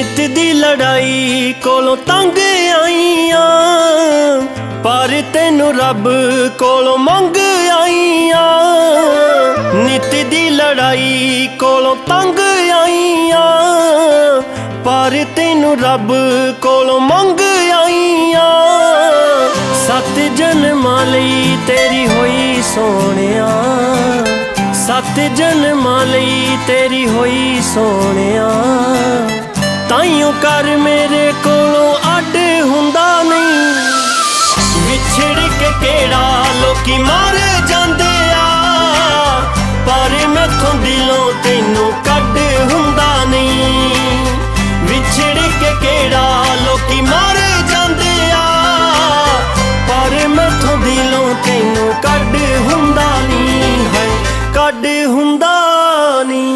नित दी लड़ाई कोलों तंग आईयां, पर तेनू रब कोलों मंग आईयां। नित दी लड़ाई कोलों तंग आईयां, पर तेनू रब कोलों मंग आईयां। 7 जन्मां लई तेरी होई सोहणिया, 7 जन्मां लई तेरी होई सोहणिया। ताइयों कर मेरे कोलों अड हुंदा नहीं, विछड़ के केड़ा लोकी मार जांदे आ, पर मैथों दिलों तैनू कड हुंदा नहीं। विछड़ के केड़ा लोकी मार जांदे आ, पर मैथों दिलों तैनू कड हुंदा नहीं है, कड हुंदा नहीं।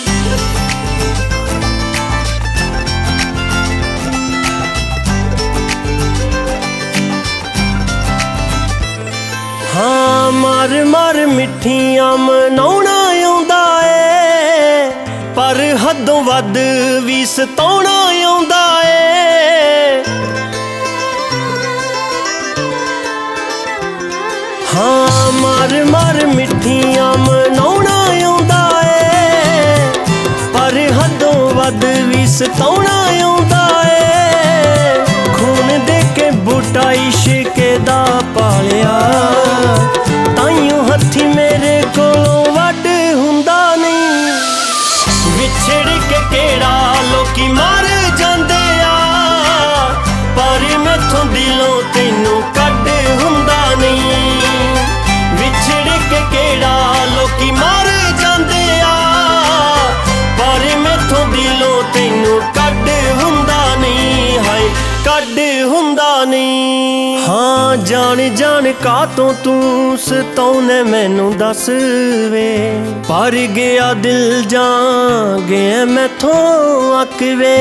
हाँ मर मर मिठियां मनाउणा आउंदा ए, पर हदों वध भी सताउणा आउंदा ए। हाँ मर मर मिठियां मनाउणा आउंदा ए, पर हदों वध भी सताउणा आउंदा ए। खून दे के बूटा इश्के दा पालिया, ताइयों हथी मेरे कोलों वड हुंदा नहीं। विछड़ के केड़ा लोकी मार जांदे आ, पर मैथों दिलों तैनू कड हुंदा नहीं। विछड़ के केड़ा लोकी मार जांदे आ, पर मैथों दिलों तैनू कड हुंदा नहीं है, कड हुंदा नहीं। हाँ जान जान कातों तू सताउने मैनू दस वे, पर गया दिल जा गया मैथों अक वे।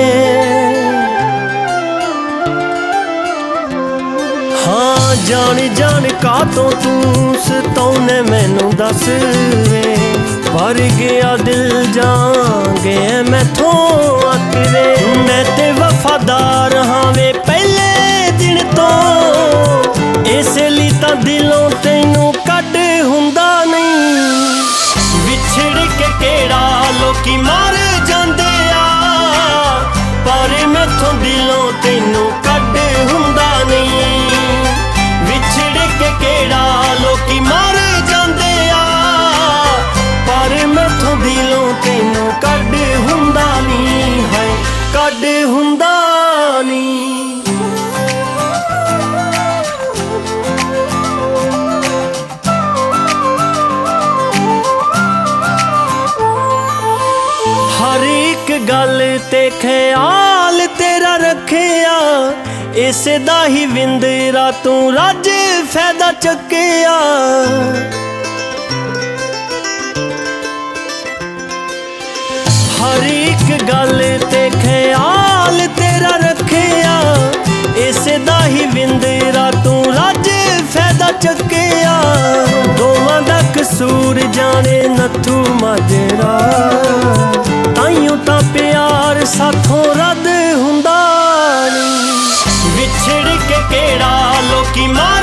हाँ जान जान कातों तू सताउने मैनू दस वे, पर गया दिल जा गया मैथों अक वे। मैं ते वफादार हाँ वे पहले दिन तो, इसलिए तां दिलों तैनू कड हुंदा नहीं। विछड़ के केड़ा लोकी मार जांदे आ, पर मैथों दिलों तैनू कड हुंदा नहीं। विछड़ के केड़ा लोकी मार जांदे आ, पर मैथों दिलों तैनू कड हुंदा नहीं है, कड हुंदा नहीं। हर एक गल ते ख्याल तेरा रखिया, इसे दा ही विंदरा तू रज फैदा चुकिया। हर एक गल ते ख्याल तेरा रखिया, इसे दा ही विंदरा तू रज फैदा चुकिया। दोवां दा कसूर जाने नथू माजरा, ताइयों तां प्यार साथों रद हुंदा नहीं। विछड़ के केड़ा लोकी मार